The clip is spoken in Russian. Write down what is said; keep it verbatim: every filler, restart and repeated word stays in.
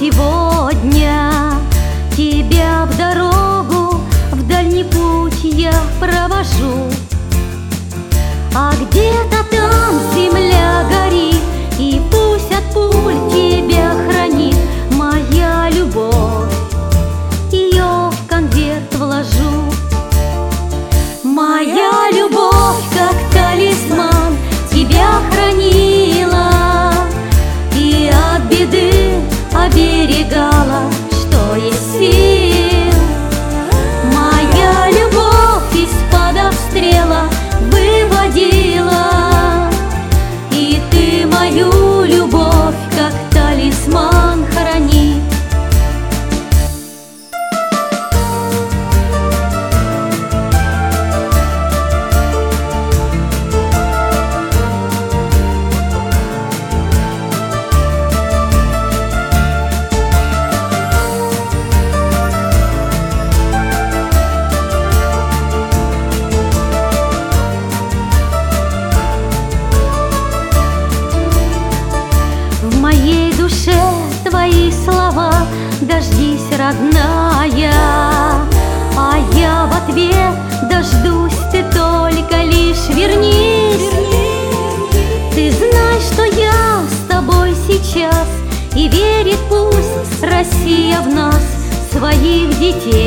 сегодня тебя в дорогу, в дальний путь я провожу. А где-то там земля горит, и пусть от пуль тебя хранит моя любовь, ее в конверт вложу. Моя любовь, как талисман, тебя хранила и от беды оберегала, что есть сил. Моя любовь из-под обстрела выводила, и ты мою любовь, как талисман, храни. В моей душе твои слова, дождись, родная, а я в ответ дождусь, ты только лишь вернись. Ты знай, что я с тобой сейчас, и верит пусть Россия в нас, своих детей.